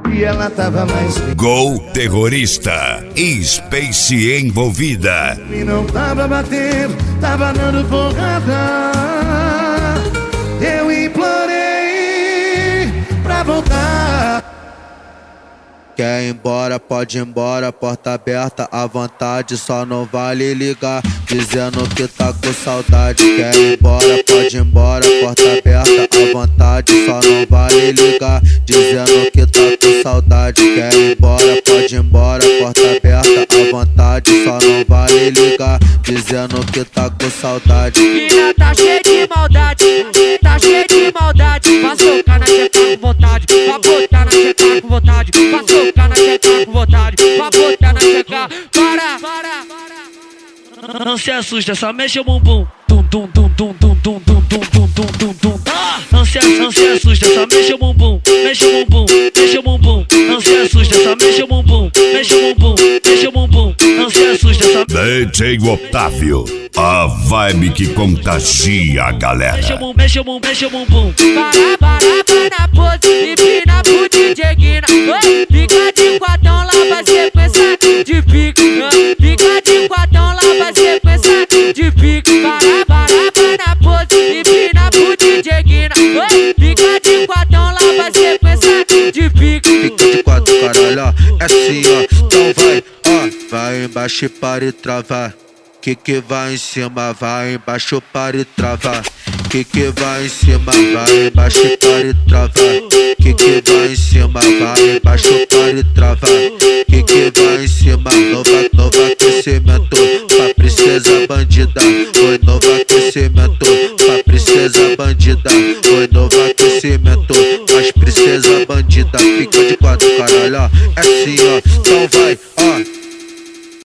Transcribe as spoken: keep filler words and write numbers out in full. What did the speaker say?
e ela tava mais feliz. Gol Terrorista, Space envolvida. E não tava batendo, tava dando porrada. Eu implorei pra voltar. Quer ir embora, pode ir embora, porta aberta à vontade, só não vale ligar, dizendo que tá com saudade. Quer ir embora, pode ir embora, porta aberta à vontade, só não vale ligar, dizendo que tá com saudade. Quer ir embora, pode ir embora, porta aberta à vontade, só não vale ligar, dizendo que tá com saudade. Mina tá cheia de maldade, tá cheia de maldade, vai socar na tcheca com vontade, vai botar na tcheca com vontade, vai socar na tcheca com vontade, vai botar na tcheca. Para, para, para. Não se assusta, só mexe o bumbum. Tum, tum, tum, tum, tum, tum, tum, tum, tum, tum, tum, tum. Não se, não se assusta, só mexe o bumbum, mexe o bumbum, mexe o bumbum. Não se assusta, só mexe o bumbum, mexe o bumbum, mexe o bumbum. Não se assusta, só D J Otávio, a vibe que contagia a galera. mexe o bumbum, mexe o bumbum, mexe o bumbum. Para, para, para na pose, empina pro D J Guina. Fica de quatão, lá vai sequência de pique. Fica de quatão, lá vai sequência de pique. Para, para, para na pose, empina pro D J Guina. Fica de quatão, lá vai sequência de pique. Fica de quatro, caralho, ó, é assim, ó, então vai, ó. Vai embaixo e para e travar. Que que vai em cima, vai embaixo para e travar. Que que vai em cima, vai embaixo e para e travar. Que que vai em cima, vai embaixo para e travar. Que que vai em cima, nova, novo aquecimento pra princesa bandida. Oi, novo aquecimento pra princesa bandida. Oi, novo aquecimento pras princesa bandida. Fica de quatro, caralho, ó, é assim, ó, então vai.